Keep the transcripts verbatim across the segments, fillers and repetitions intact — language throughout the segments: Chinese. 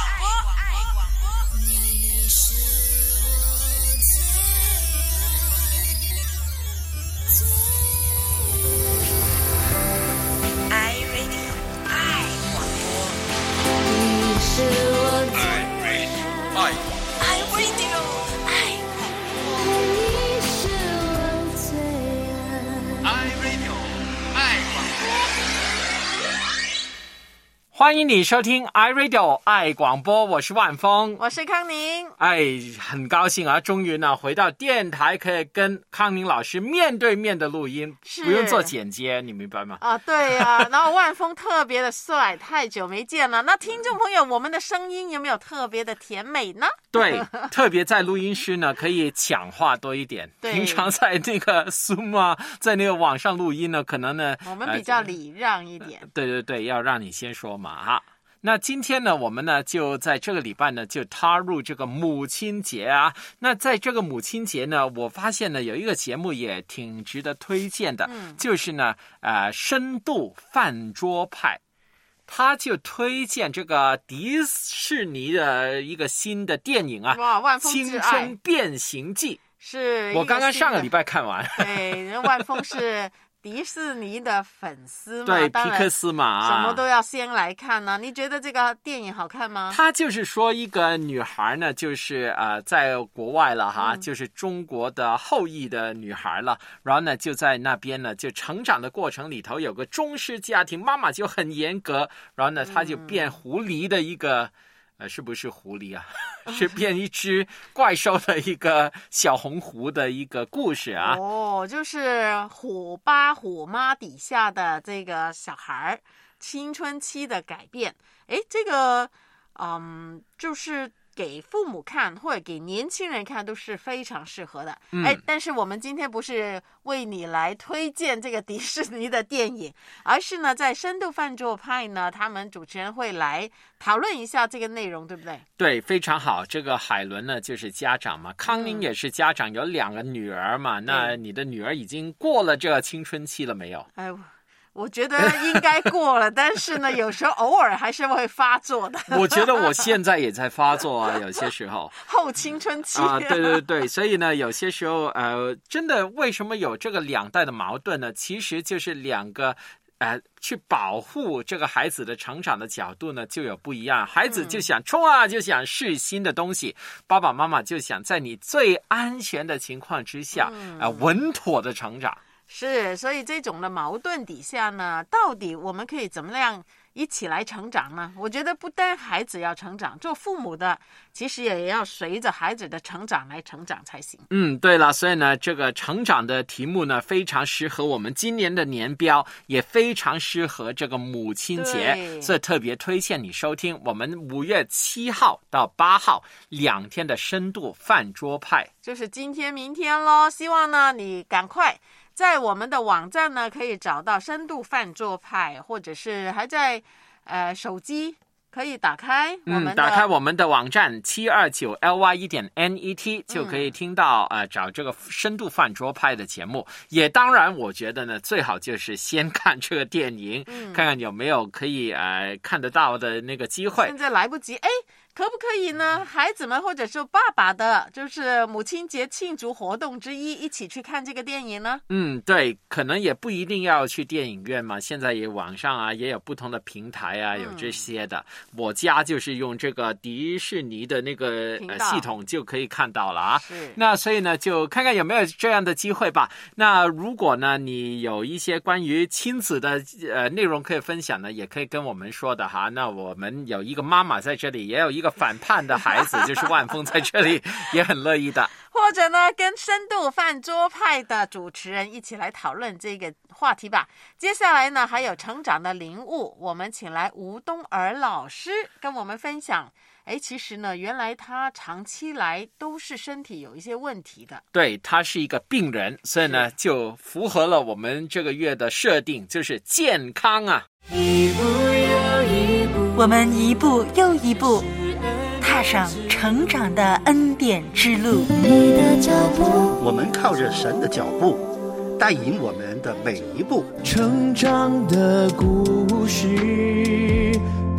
欢迎你收听 iRadio 爱广播，我是万峰， 我是康宁。 哎，很高兴啊，终于呢回到电台，可以跟康宁老师面对面的录音，不用做剪接，你明白吗？ 啊，对啊，然后万峰特别的帅，太久没见了。那听众朋友，我们的声音有没有特别的甜美呢？ 对，特别在录音室呢，可以讲话多一点。平常在那个 Zoom 啊，在那个网上录音呢，可能呢， 我们比较礼让一点。 呃、对对对，要让你先说嘛。哈，那今天呢，我们呢就在这个礼拜呢就踏入这个母亲节啊。那在这个母亲节呢，我发现呢有一个节目也挺值得推荐的，嗯、就是呢呃深度饭桌派，他就推荐这个迪士尼的一个新的电影啊， 哇，万峰青春变形记。 是我刚刚上个礼拜看完。 对，万峰是迪士尼的粉丝嘛， 对，皮克斯嘛， 什么都要先来看呢。你觉得这个电影好看吗？ 他就是说一个女孩呢，就是呃，在国外了哈、嗯，就是中国的后裔的女孩了，然后呢就在那边呢，就成长的过程里头有个中式家庭，妈妈就很严格，然后呢她就变狐狸的一个。嗯呃，是不是狐狸啊？是变一只怪兽的一个小红狐的一个故事啊。 哦，就是虎爸虎妈底下的这个小孩青春期的改变。诶，这个嗯，就是给父母看或者给年轻人看都是非常适合的。嗯、哎，但是我们今天不是为你来推荐这个迪士尼的电影，而是呢在深度饭桌派呢，他们主持人会来讨论一下这个内容，对不对？ 对，非常好。这个海伦呢就是家长嘛，康宁也是家长，有两个女儿嘛、嗯、那你的女儿已经过了这个青春期了没有？ 哎，我觉得应该过了，但是呢，有时候偶尔还是会发作的。 我觉得我现在也在发作啊，有些时候后青春期啊，对对对，所以呢，有些时候呃，真的为什么有这个两代的矛盾呢？其实就是两个呃，去保护这个孩子的成长的角度呢，就有不一样。孩子就想冲啊，就想试新的东西；爸爸妈妈就想在你最安全的情况之下，嗯、呃，稳妥的成长。 是，所以这种的矛盾底下呢，到底我们可以怎么样一起来成长呢？我觉得不单孩子要成长，做父母的其实也要随着孩子的成长来成长才行。 嗯，对了，所以呢，这个成长的题目呢，非常适合我们今年的年标，也非常适合这个母亲节，所以特别推荐你收听我们五月七号到八号两天的深度饭桌派， 就是今天、明天咯。希望呢，你赶快在我们的网站呢，可以找到深度饭桌派，或者是还在呃手机可以打开我们的、 嗯、打开我们的网站七二九 L Y 一点 N E T 就可以听到、嗯、呃找这个深度饭桌派的节目。也当然我觉得呢，最好就是先看这个电影、嗯、看看有没有可以呃看得到的那个机会。 现在来不及，哎，可不可以呢？孩子们或者是爸爸的，就是母亲节庆祝活动之一，一起去看这个电影呢？ 嗯，对，可能也不一定要去电影院嘛。现在也网上啊，也有不同的平台啊，有这些的。嗯、我家就是用这个迪士尼的那个、呃、系统就可以看到了啊。是。那所以呢，就看看有没有这样的机会吧。那如果呢，你有一些关于亲子的呃内容可以分享呢，也可以跟我们说的哈。那我们有一个妈妈在这里，也有一个反叛的孩子就是万峰在这里也很乐意的， 或者呢跟深度饭桌派的主持人一起来讨论这个话题吧。接下来呢还有成长的领悟，我们请来吴东儿老师跟我们分享。哎，其实呢原来他长期来都是身体有一些问题的， 对，他是一个病人，所以呢就符合了我们这个月的设定，就是健康啊，一步又一步，我们一步又一步踏上成长的恩典之路。你的脚步， 我们靠着神的脚步带引我们的每一步。 成长的故事不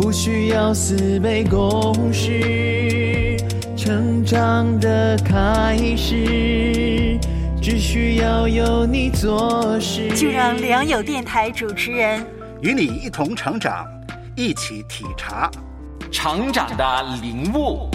不需要四倍公式，成长的开始只需要有你做事。 就让良友电台主持人与你一同成长，一起体察成长的领悟。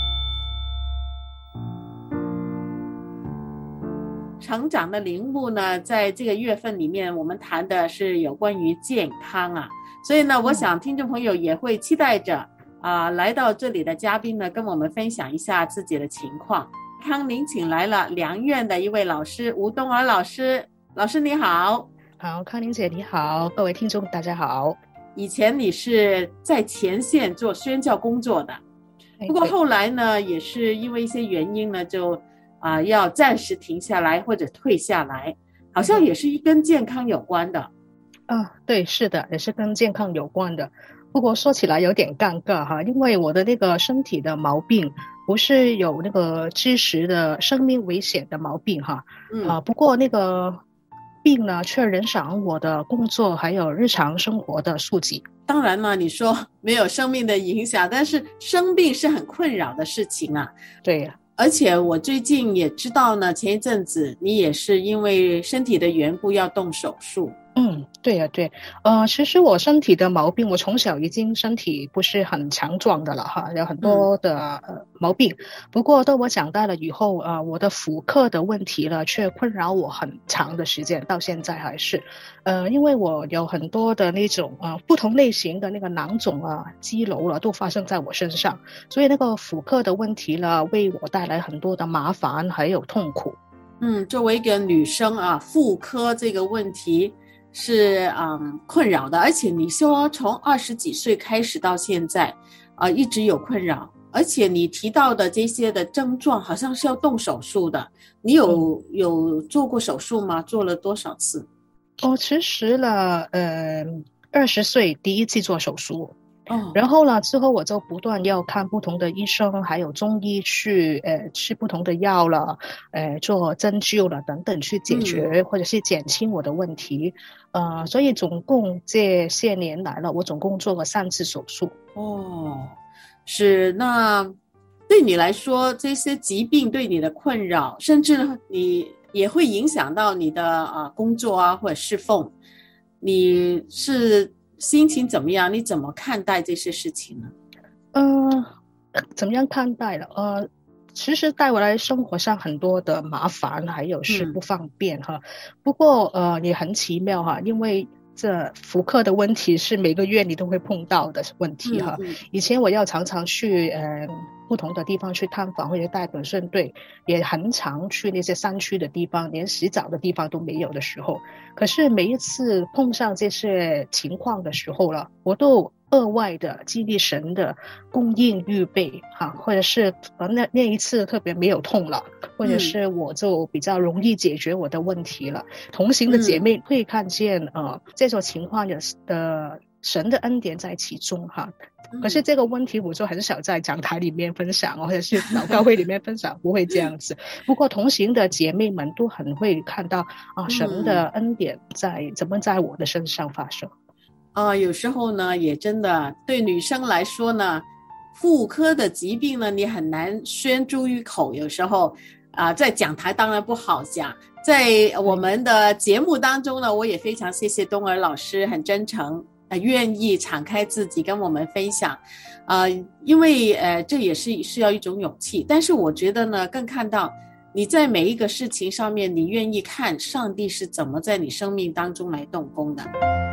成长的领悟呢，在这个月份里面我们谈的是有关于健康啊，所以呢我想听众朋友也会期待着啊、呃，来到这里的嘉宾呢跟我们分享一下自己的情况。康宁请来了良院的一位老师吴东儿老师。老师你好。 好，康宁姐你好，各位听众大家好。 以前你是在前线做宣教工作的，不过后来呢也是因为一些原因呢就啊、呃，要暂时停下来或者退下来，好像也是跟健康有关的。 啊，对，是的，也是跟健康有关的。不过说起来有点尴尬哈，因为我的那个身体的毛病不是有那个知识的生命危险的毛病哈，嗯、啊，不过那个病呢却影响我的工作还有日常生活的书籍。 当然了，你说没有生命的影响，但是生病是很困扰的事情啊。 对呀。 而且我最近也知道呢，前一阵子你也是因为身体的缘故要动手术。 嗯，对呀、啊，对，呃，其实我身体的毛病，我从小已经身体不是很强壮的了哈，有很多的、嗯呃、毛病。不过到我长大了以后，呃，我的妇科的问题呢，却困扰我很长的时间，到现在还是，呃，因为我有很多的那种呃不同类型的那个囊肿啊、肌瘤了，都发生在我身上，所以那个妇科的问题呢，为我带来很多的麻烦还有痛苦。 嗯，作为一个女生啊，妇科这个问题是嗯困扰的，而且你说从二十几岁开始到现在啊、呃，一直有困扰，而且你提到的这些的症状好像是要动手术的，你有、嗯、有做过手术吗？做了多少次？ 哦，其实呢，呃，二十岁第一次做手术。 哦， 然后呢，之后我就不断要看不同的医生，还有中医去呃吃不同的药了，呃做针灸了等等去解决、嗯、或者是减轻我的问题，呃，所以总共这些年来了，我总共做了三次手术。 哦，是，那对你来说，这些疾病对你的困扰，甚至你也会影响到你的啊、呃、工作啊或者侍奉，你是心情怎么样？你怎么看待这些事情呢？ 呃，怎么样看待了？呃，其实带回来生活上很多的麻烦，还有是不方便、嗯、哈。不过呃，也很奇妙哈，因为这妇科的问题是每个月你都会碰到的问题哈。嗯嗯、以前我要常常去呃不同的地方去探访，或者带本顺队，也很常去那些山区的地方，连洗澡的地方都没有的时候。可是每一次碰上这些情况的时候了，我都额外的经历神的供应预备哈，或者是呃那那一次特别没有痛了，或者是我就比较容易解决我的问题了。嗯、同行的姐妹会看见呃这种情况的的神的恩典在其中哈。可是这个问题我就很少在讲台里面分享，或者是祷告会里面分享，不会这样子。不过同行的姐妹们都很会看到啊，神的恩典在怎么在我的身上发生。 啊、呃，有时候呢，也真的对女生来说呢，妇科的疾病呢，你很难宣诸于口。有时候啊、呃，在讲台当然不好讲，在我们的节目当中呢，我也非常谢谢东儿老师，很真诚。呃，愿意敞开自己跟我们分享，呃，因为呃，这也是需要一种勇气。但是我觉得呢，更看到你在每一个事情上面，你愿意看上帝是怎么在你生命当中来动工的。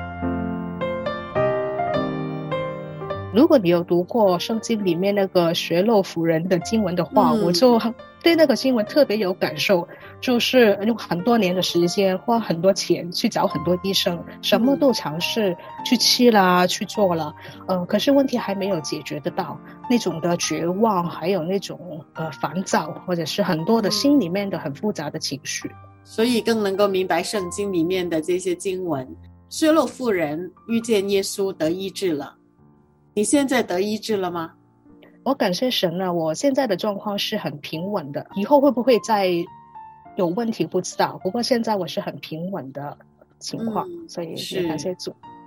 如果你有读过圣经里面那个血漏妇人的经文的话、嗯、我就对那个经文特别有感受，就是用很多年的时间花很多钱去找很多医生，什么都尝试去吃啦去做啦，呃，可是问题还没有解决得到，那种的绝望还有那种呃烦躁，或者是很多的心里面的很复杂的情绪， 所以更能够明白圣经里面的这些经文。血漏妇人遇见耶稣得医治了，你现在得医治了吗？ 我感谢神啊，我现在的状况是很平稳的，以后会不会再有问题不知道，不过现在我是很平稳的情况、嗯、所以也感谢主。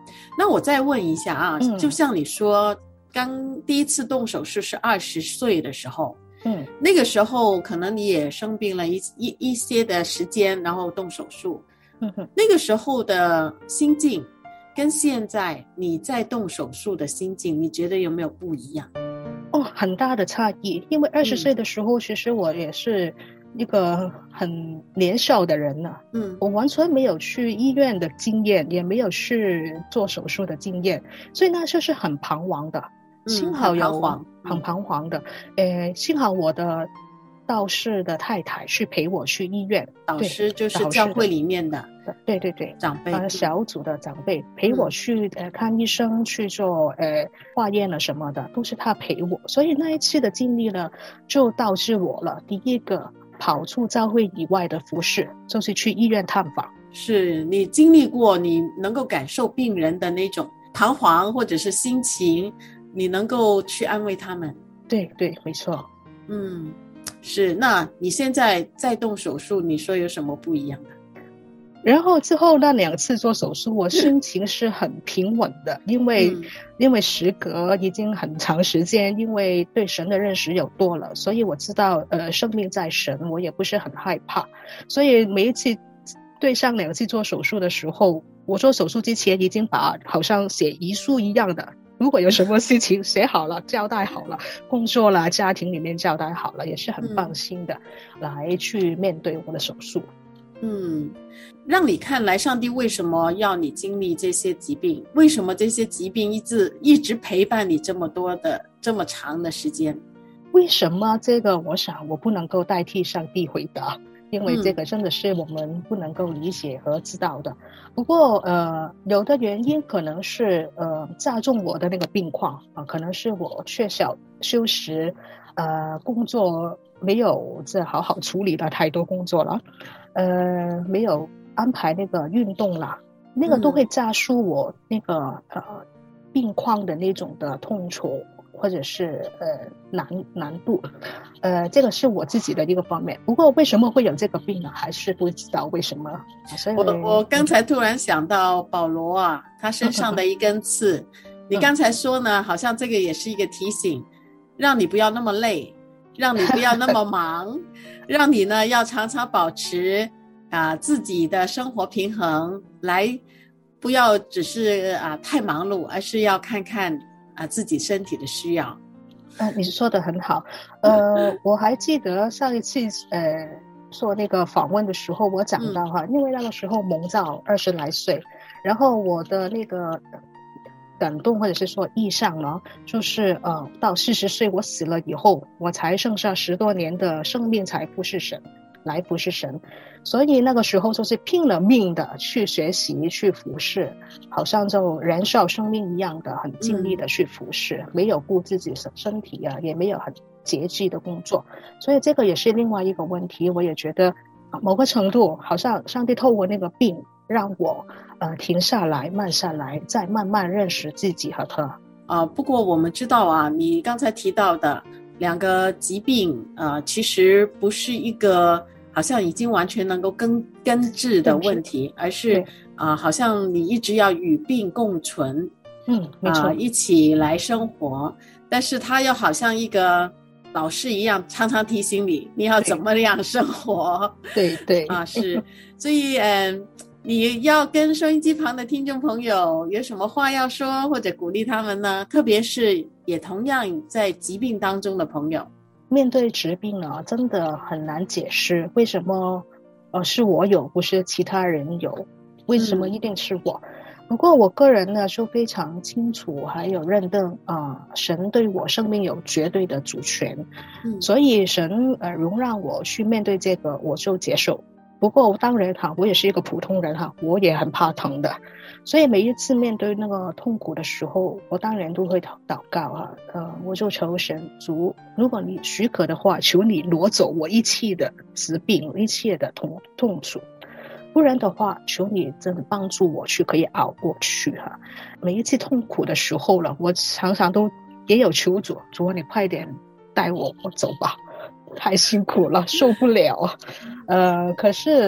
那我再问一下啊， 嗯、 就像你说刚第一次动手术是二十岁的时候， 嗯， 那个时候可能你也生病了一一一些的时间，然后动手术， 嗯哼， 那个时候的心境跟现在你在动手术的心境，你觉得有没有不一样？ 哦，很大的差异。因为二十岁的时候、嗯、其实我也是一个很年少的人了， 嗯， 我完全没有去医院的经验，也没有去做手术的经验，所以那就是很彷徨的。幸好有、 嗯、很彷徨， 很彷徨的。呃，幸好我的道士的太太去陪我去医院， 导师就是教会里面的， 对对对， 长辈、 呃、小组的长辈陪我去、嗯、呃看医生，去做呃化验了什么的，都是他陪我。所以那一次的经历呢，就导致我了第一个跑出教会以外的服事，就是去医院探访。 是你经历过，你能够感受病人的那种彷徨或者是心情，你能够去安慰他们。 对对，没错。 嗯，是。那你现在在动手术，你说有什么不一样的？ 然后之后那两次做手术，我心情是很平稳的，因为、嗯、因为时隔已经很长时间，因为对神的认识有多了，所以我知道呃生命在神，我也不是很害怕。所以每一次对上两次做手术的时候，我做手术之前已经把好像写遗书一样的，如果有什么事情写好了，交代好了，工作啦家庭里面交代好了，也是很放心的、嗯、来去面对我的手术。 嗯，让你看来上帝为什么要你经历这些疾病，为什么这些疾病一直一直陪伴你这么多的这么长的时间？ 为什么这个我想我不能够代替上帝回答，因为这个真的是我们不能够理解和知道的、嗯、不过呃，有的原因可能是呃加重我的那个病况啊、呃，可能是我缺少休息，呃工作没有这好好处理了太多工作了，呃没有安排那个运动啦，那个都会加速我那个、嗯、呃病况的那种的痛楚或者是呃难难度，呃这个是我自己的一个方面。不过为什么会有这个病呢？还是不知道为什么。所以我我刚才突然想到保罗啊，他身上的一根刺，你刚才说呢，好像这个也是一个提醒，让你不要那么累，让你不要那么忙，让你呢要常常保持啊、呃、自己的生活平衡，来不要只是啊、呃、太忙碌，而是要看看啊，自己身体的需要。 呃，你说的很好。呃，我还记得上一次呃做那个访问的时候，我讲到哈、嗯，因为那个时候蒙召二十来岁，然后我的那个感动或者是说意向呢，就是呃到四十岁我死了以后，我才剩下十多年的生命才服侍神。来服侍神，所以那个时候就是拼了命的去学习去服侍，好像就燃烧生命一样的很尽力的去服侍、嗯、没有顾自己身体啊，也没有很节制的工作，所以这个也是另外一个问题。我也觉得某个程度好像上帝透过那个病让我呃停下来慢下来，再慢慢认识自己和他啊、呃。不过我们知道啊，你刚才提到的两个疾病呃，其시不是一个好像已经完全能够根根治的问题，而是啊、呃，好像你一直要与病共存， 嗯，没错、 呃，一起来生活。但是他又好像一个老师一样，常常提醒你，你要怎么样生活。 对对啊，是，所以嗯、呃，你要跟收音机旁的听众朋友有什么话要说，或者鼓励他们呢？特别是也同样在疾病当中的朋友。 面对疾病呢，真的很难解释为什么呃是我有不是其他人有，为什么一定是我、嗯、不过我个人呢就非常清楚还有认定啊、呃，神对我生命有绝对的主权、嗯、所以神呃容让我去面对这个我就接受。不过当然哈，我也是一个普通人哈，我也很怕疼的，所以每一次面对那个痛苦的时候，我当然都会祷告啊，呃，我就求神主，如果你许可的话，求你挪走我一切的疾病，一切的痛痛楚，不然的话，求你真的帮助我去可以熬过去哈、啊。每一次痛苦的时候了，我常常都也有求主，主你快点带我我走吧。太辛苦了，受不了。呃，可是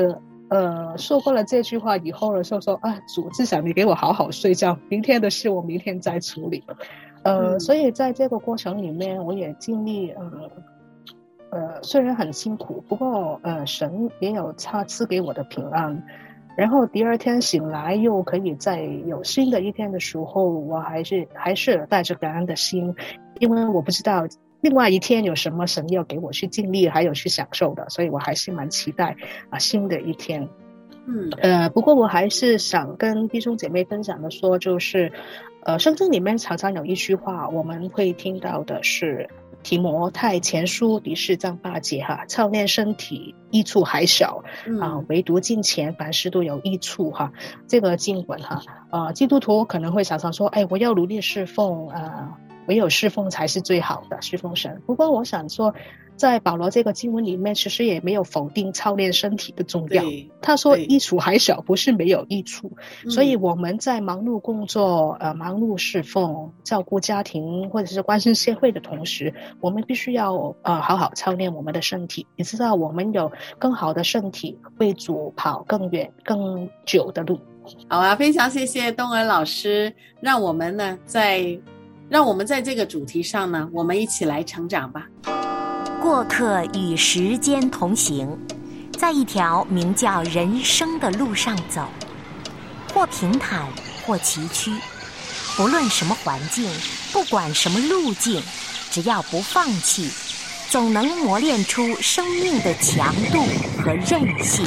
呃，说过了这句话以后呢，就说啊，主至少你给我好好睡觉，明天的事我明天再处理。呃，嗯、所以在这个过程里面，我也尽力，呃，呃，虽然很辛苦，不过呃，神也有他赐给我的平安。然后第二天醒来，又可以在有新的一天的时候，我还是还是带着感恩的心，因为我不知道另外一天有什么神要给我去经历还有去享受的，所以我还是蛮期待啊新的一天。嗯，呃，不过我还是想跟弟兄姐妹分享的说，就是呃圣经里面常常有一句话我们会听到的是提摩太前书第四章八节哈，操练身体益处还小、嗯、啊，唯独敬虔凡事都有益处哈。这个经文哈，呃，基督徒可能会常常说，哎，我要努力侍奉，呃，唯有侍奉才是最好的侍奉神。不过我想说，在保罗这个经文里面，其实也没有否定操练身体的重要。他说益处还小，不是没有益处。所以我们在忙碌工作、呃，忙碌侍奉、照顾家庭或者是关心社会的同时，我们必须要呃好好操练我们的身体。你知道，我们有更好的身体，为主跑更远、更久的路。 好啊，非常谢谢东儿老师，让我们呢在让我们在这个主题上呢，我们一起来成长吧。 过客与时间同行，在一条名叫人生的路上走，或平坦，或崎岖，不论什么环境，不管什么路径，只要不放弃，总能磨练出生命的强度和韧性。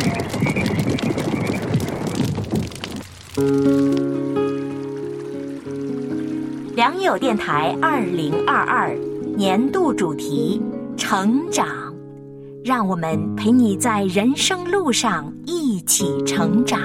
良友电台二零二二年度主题成长，让我们陪你在人生路上一起成长。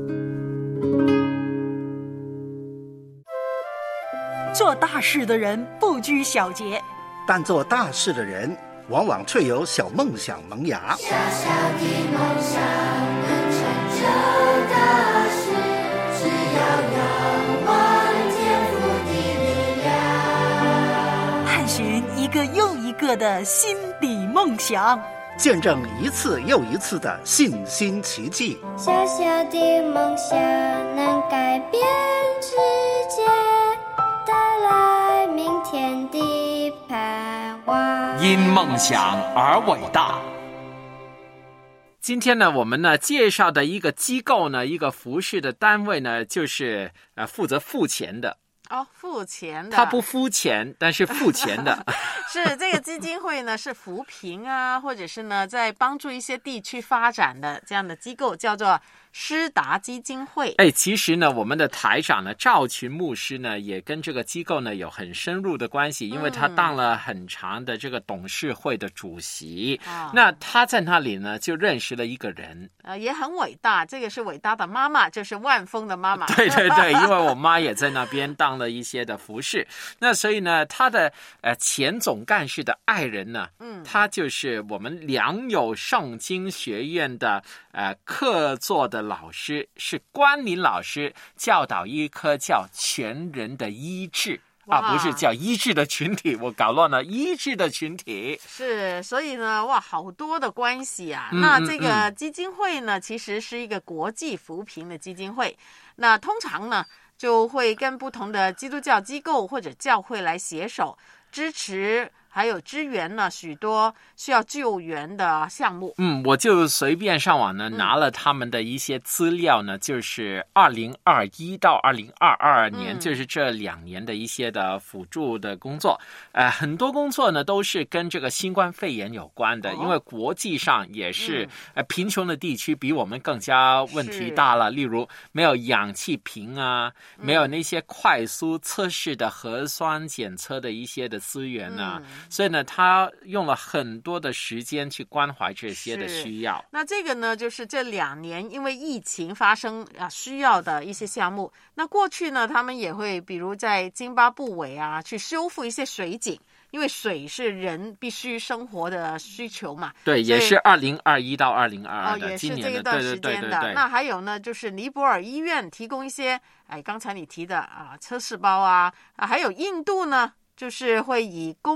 做大事的人不拘小节， 但做大事的人往往却有小梦想萌芽。 小小的梦想能成就大事，只要仰望天父的力量。 探寻一个又一个的心底梦想， 见证一次又一次的信心奇迹。 小小的梦想能改变世界，带来明天的盼望。 因梦想而伟大。今天呢，我们呢介绍的一个机构呢，一个服事的单位呢，就是呃负责付钱的。 哦，付钱的， 他不付钱，但是付钱的。 是这个基金会呢，是扶贫啊，或者是呢，在帮助一些地区发展的这样的机构，叫做施达基金会。 哎，其实呢，我们的台长呢，赵群牧师呢，也跟这个机构呢有很深入的关系，因为他当了很长的这个董事会的主席。嗯、那他在那里呢，就认识了一个人， 呃，也很伟大。这个是伟大的妈妈，就是万峰的妈妈。 对对对，因为我妈也在那边当了一些的服侍。那所以呢，他的呃前总干事的爱人呢，嗯，他就是我们良友圣经学院的呃客座的老师，是关林老师，教导一科叫全人的医治啊，不是叫医治的群体，我搞乱了，医治的群体。 是，所以呢，哇，好多的关系啊。 嗯、 那这个基金会呢，其实是一个国际扶贫的基金会。那通常呢，就会跟不同的基督教机构或者教会来携手支持。还有支援呢，许多需要救援的项目。 嗯，我就随便上网呢，拿了他们的一些资料呢，嗯、就是二零二一到二零二二年、嗯，就是这两年的一些的辅助的工作。呃，很多工作呢都是跟这个新冠肺炎有关的，哦、因为国际上也是、嗯、呃贫穷的地区比我们更加问题大了，例如没有氧气瓶啊，嗯、没有那些快速测试的核酸检测的一些的资源啊。嗯所以呢，他用了很多的时间去关怀这些的需要。 那这个呢，就是这两年因为疫情发生啊需要的一些项目。那过去呢，他们也会比如在津巴布韦啊，去修复一些水井，因为水是人必须生活的需求嘛。 对，也是二零二一到二零二二的、 哦、也是今年的这一段时间的。 对对对对对。 那还有呢，就是尼泊尔医院提供一些，哎，刚才你提的啊，测试包啊，啊，还有印度呢，就是会以供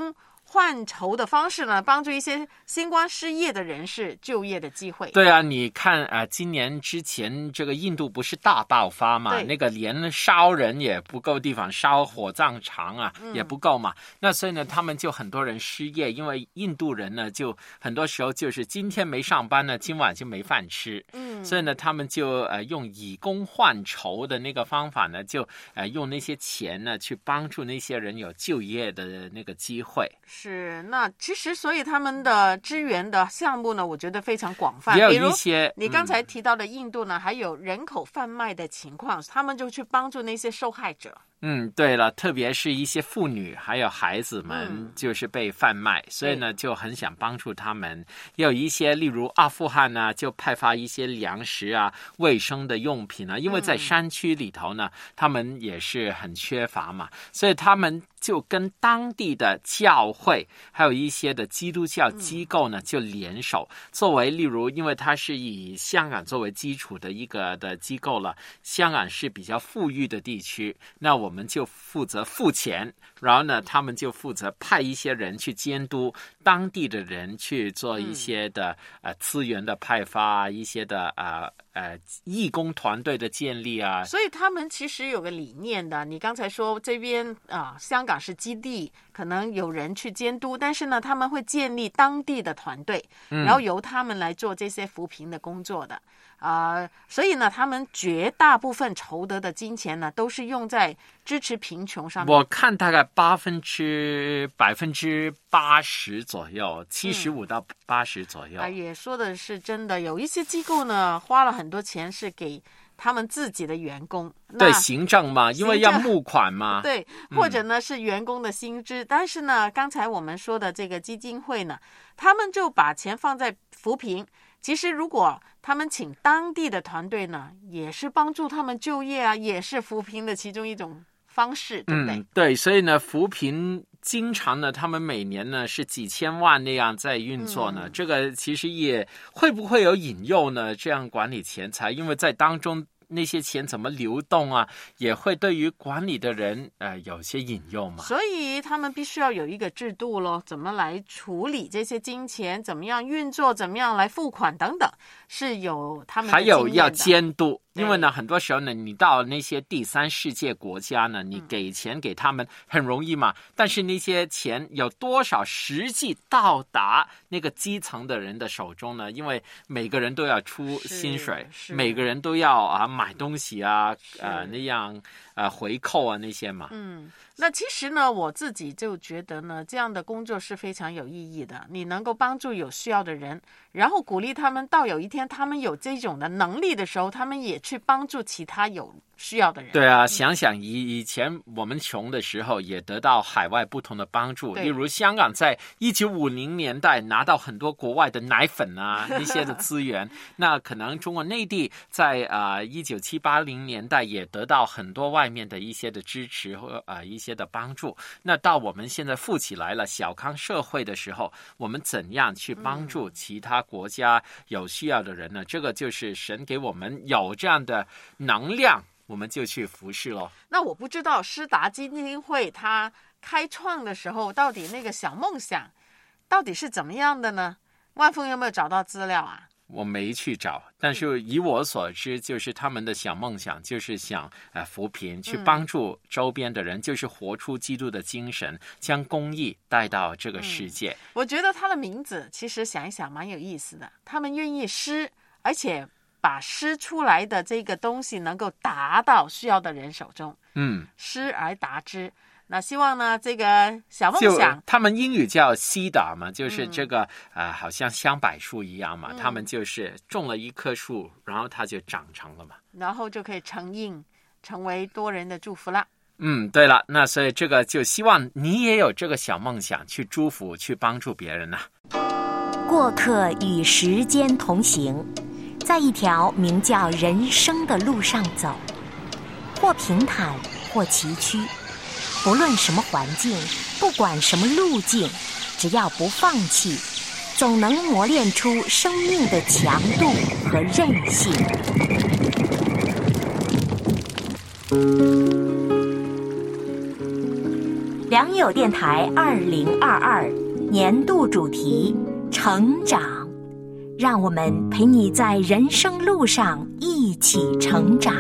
换筹的方式呢，帮助一些新冠失业的人士就业的机会。 对啊，你看啊、呃，今年之前这个印度不是大爆发嘛？那个连烧人也不够地方烧，火葬场啊、嗯、也不够嘛。那所以呢，他们就很多人失业，因为印度人呢，就很多时候就是今天没上班呢，今晚就没饭吃。嗯，所以呢，他们就呃用以工换酬的那个方法呢，就呃用那些钱呢去帮助那些人有就业的那个机会。 是，那其实所以他们的支援的项目呢，我觉得非常广泛。 也有一些， 比如你刚才提到的印度呢、嗯，还有人口贩卖的情况，他们就去帮助那些受害者。 嗯，对了，特别是一些妇女还有孩子们就是被贩卖、嗯、所以呢就很想帮助他们。也有一些例如阿富汗呢，就派发一些粮食啊、卫生的用品啊，因为在山区里头呢、嗯、他们也是很缺乏嘛，所以他们就跟当地的教会还有一些的基督教机构呢、嗯、就联手，作为例如因为它是以香港作为基础的一个的机构了，香港是比较富裕的地区，那我们就负责付钱，然后呢他们就负责派一些人去监督当地的人去做一些的、嗯、呃资源的派发，一些的呃呃义工团队的建立啊。 所以他们其实有个理念的，你刚才说这边啊、呃、香港是基地，可能有人去监督，但是呢他们会建立当地的团队、嗯、然后由他们来做这些扶贫的工作的啊、呃，所以呢他们绝大部分筹得的金钱呢都是用在支持贫穷上面。 我看大概八分之百分之八十左右，七十五到八十左右、 嗯、也说的是真的，有一些机构呢花了很多钱是给他们自己的员工， 对，行政嘛，因为要募款嘛， 对，或者呢、嗯、是员工的薪资。但是呢刚才我们说的这个基金会呢，他们就把钱放在扶贫，其实如果他们请当地的团队呢，也是帮助他们就业啊，也是扶贫的其中一种方式，对不对？ 嗯，对，所以呢扶贫经常呢他们每年呢是几千万那样在运作呢、嗯、这个其实也会不会有引诱呢，这样管理钱财，因为在当中那些钱怎么流动啊，也会对于管理的人呃有些引诱嘛。 所以他们必须要有一个制度咯，怎么来处理这些金钱，怎么样运作，怎么样来付款等等，是有他们的还有要监督。因为呢很多时候呢你到那些第三世界国家呢，你给钱给他们很容易嘛、嗯、但是那些钱有多少实际到达那个基层的人的手中呢？因为每个人都要出薪水，每个人都要啊买东西啊呃那样呃回扣啊那些嘛。 嗯，那其实呢我自己就觉得呢这样的工作是非常有意义的，你能够帮助有需要的人，然后鼓励他们到有一天他们有这种的能力的时候，他们也去帮助其他有需要的人。 对啊，想想以以前我们穷的时候也得到海外不同的帮助，例如香港在一九五零年代拿到很多国外的奶粉啊那些的资源那可能中国内地在呃一九七八零年代也得到很多外面的一些的支持和呃一些的帮助。那到我们现在富起来了小康社会的时候，我们怎样去帮助其他国家有需要的人呢？嗯、这个就是神给我们有这样的能量，我们就去服侍咯。 那我不知道施达基金会它开创的时候到底那个小梦想到底是怎么样的呢？万峰有没有找到资料啊？ 我没去找，但是以我所知就是他们的小梦想就是想呃扶贫，去帮助周边的人、嗯、就是活出基督的精神，将公义带到这个世界、嗯、 我觉得他的名字其实想一想蛮有意思的，他们愿意施，而且把施出来的这个东西能够达到需要的人手中，嗯，施而达之。那希望呢这个小梦想， 他们英语叫西达嘛，就是这个、嗯、呃好像香柏树一样嘛、嗯、他们就是种了一棵树，然后它就长成了嘛， 然后就可以成荫，成为多人的祝福了。 嗯，对了，那所以这个就希望你也有这个小梦想，去祝福去帮助别人啊。 过客与时间同行，在一条名叫人生的路上走，或平坦或崎岖，不论什么环境，不管什么路径，只要不放弃，总能磨练出生命的强度和韧性。 良友电台二零二二年度主题成长，让我们陪你在人生路上一起成长。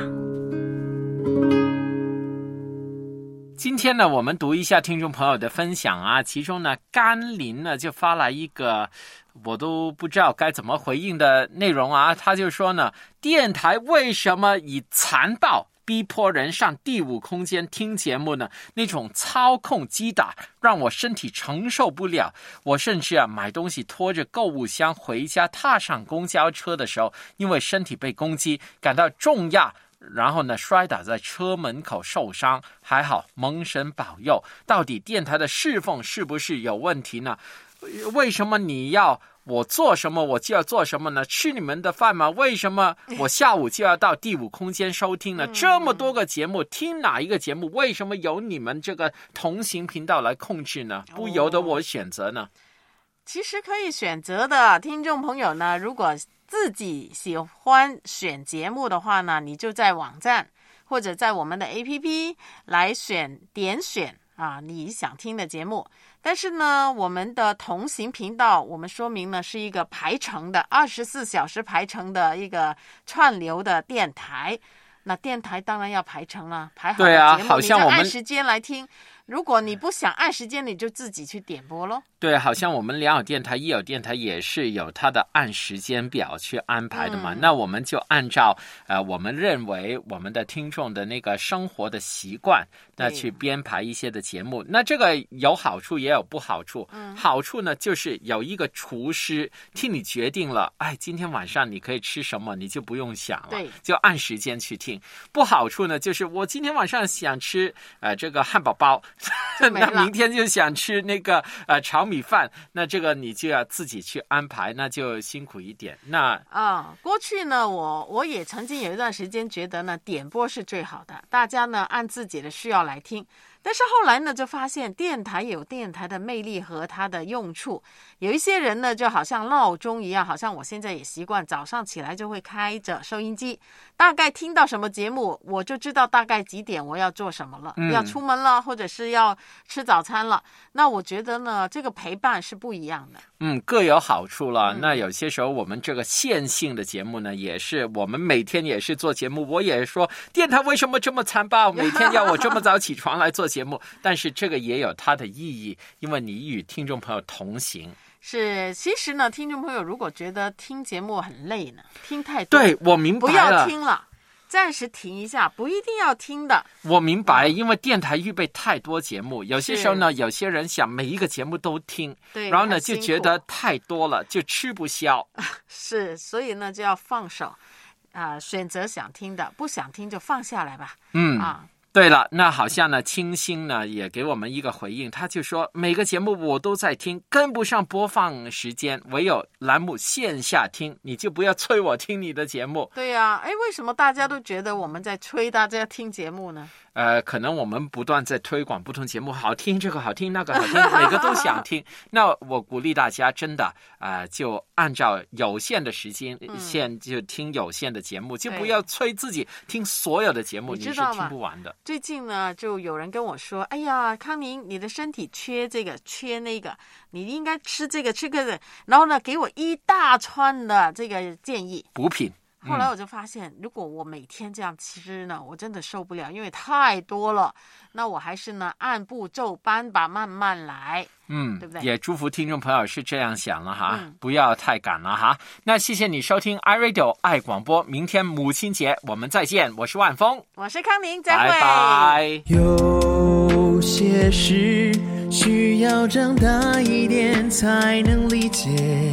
今天呢，我们读一下听众朋友的分享啊，其中呢，甘霖呢就发来一个我都不知道该怎么回应的内容啊，他就说呢，电台为什么以残暴逼迫人上第五空间听节目呢？那种操控击打让我身体承受不了，我甚至啊买东西拖着购物箱回家，踏上公交车的时候，因为身体被攻击感到重压，然后呢摔倒在车门口受伤，还好蒙神保佑。到底电台的侍奉是不是有问题呢？为什么你要我做什么我就要做什么呢？吃你们的饭吗？为什么我下午就要到第五空间收听呢？这么多个节目，听哪一个节目？为什么由你们这个同行频道来控制呢？不由得我选择呢？ 其实可以选择的，听众朋友呢，如果自己喜欢选节目的话呢，你就在网站或者在我们的 A P P 来选点选啊你想听的节目。但是呢，我们的同行频道，我们说明呢是一个排程的二十四小时排程的一个串流的电台。那电台当然要排程了，排好的节目，对啊，好像我们你就按时间来听。如果你不想按时间，你就自己去点播咯。 对，好像我们良友电台、益友电台也是有它的按时间表去安排的嘛。嗯、那我们就按照呃我们认为我们的听众的那个生活的习惯，那去编排一些的节目。那这个有好处也有不好处。嗯、好处呢就是有一个厨师替你决定了，哎，今天晚上你可以吃什么，你就不用想了，对，就按时间去听。不好处呢就是我今天晚上想吃呃这个汉堡包。那明天就想吃那个呃炒米饭，那这个你就要自己去安排，那就辛苦一点。那啊、嗯，过去呢，我我也曾经有一段时间觉得呢，点播是最好的，大家呢按自己的需要来听。但是后来呢，就发现电台有电台的魅力和它的用处。有一些人呢，就好像闹钟一样，好像我现在也习惯早上起来就会开着收音机，大概听到什么节目，我就知道大概几点我要做什么了，嗯、要出门了，或者是要吃早餐了。那我觉得呢，这个陪伴是不一样的。 嗯，各有好处了。嗯、那有些时候我们这个线性的节目呢，也是我们每天也是做节目，我也说电台为什么这么残暴，每天要我这么早起床来做节目。但是这个也有它的意义，因为你与听众朋友同行。 是，其实呢，听众朋友如果觉得听节目很累呢，听太多， 对，我明白了， 不要听了，暂时停一下，不一定要听的。 我明白，因为电台预备太多节目，有些时候呢，有些人想每一个节目都听，对，然后呢就觉得太多了，就吃不消。 是，所以呢就要放手，啊、呃，选择想听的，不想听就放下来吧。嗯啊。 对了，那好像呢，清新呢也给我们一个回应，他就说每个节目我都在听，跟不上播放时间，唯有栏目线下听，你就不要催我听你的节目。 对呀、啊，哎，为什么大家都觉得我们在催大家听节目呢？ 呃，可能我们不断在推广不同节目，好听这个好听那个好听，每个都想听。那我鼓励大家真的啊、呃，就按照有限的时间线、嗯、就听有限的节目，就不要催自己听所有的节目， 你, 你是听不完的。 最近呢，就有人跟我说，哎呀，康宁，你的身体缺这个缺那个，你应该吃这个吃这个，然后呢，给我一大串的这个建议补品。 后来我就发现，如果我每天这样吃呢，我真的受不了，因为太多了。那我还是呢按部就班吧，慢慢来，嗯，对不对？ 也祝福听众朋友是这样想了哈，嗯、不要太赶了哈。那谢谢你收听 iRadio 爱广播，明天母亲节我们再见，我是万峰， 我是康宁，再会， 拜拜。 有些事需要长大一点才能理解。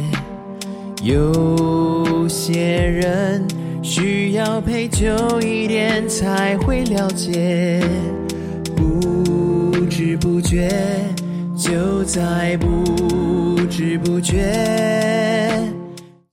有些人需要陪久一点才会了解，不知不觉就在不知不觉